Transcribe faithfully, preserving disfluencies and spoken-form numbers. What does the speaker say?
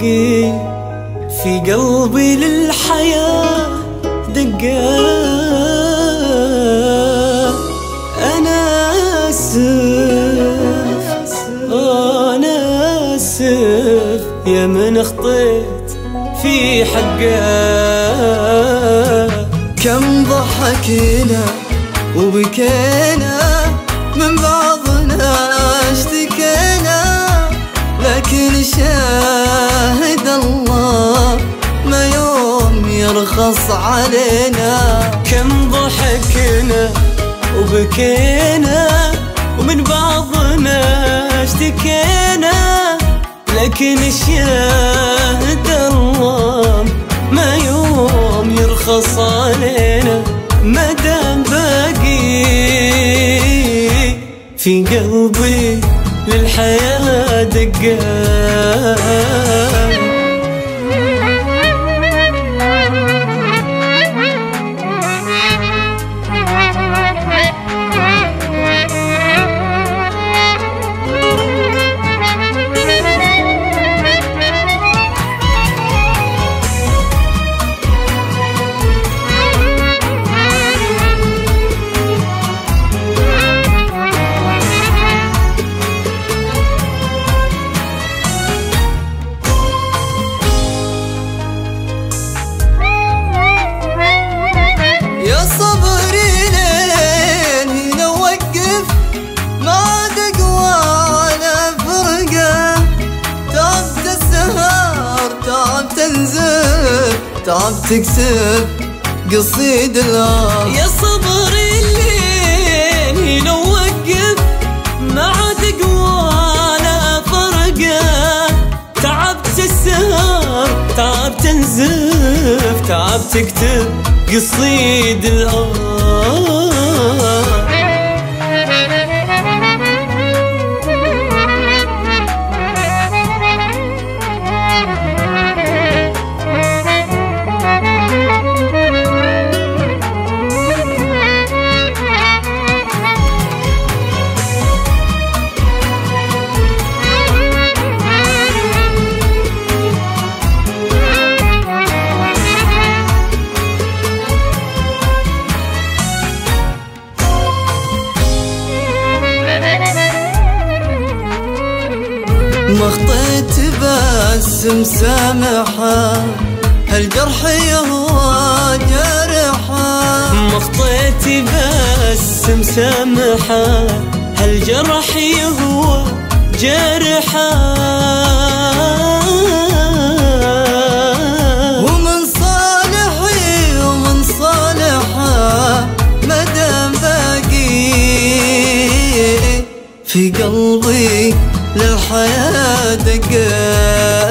باقي في قلبي للحياة دقات. أنا آسف أنا آسف يا من أخطيت في حقك. كم ضحكنا وبكينا من بعضنا اشتكينا، لكن شاهد الله ما يوم يرخص علينا. كم ضحكنا وبكينا ومن بعضنا اشتكينا، لكن شاهد الله ما يوم يرخص علينا. مدام باقي في قلبي للحياة دقات. تعب تكسب قصيد الله. يا صبر الليل لو وقف ما عاد قوى لا فرقه. تعبت السهر تعب تنزف تعب تكتب قصيد الله. ما خطيت بس مسامحة هالجرح يهوى جرحة. ما خطيت بس مسامحة هالجرح يهوى جرحة. ومن صالحي ومن صالحة مدام باقي في قلبي للحياة دقات.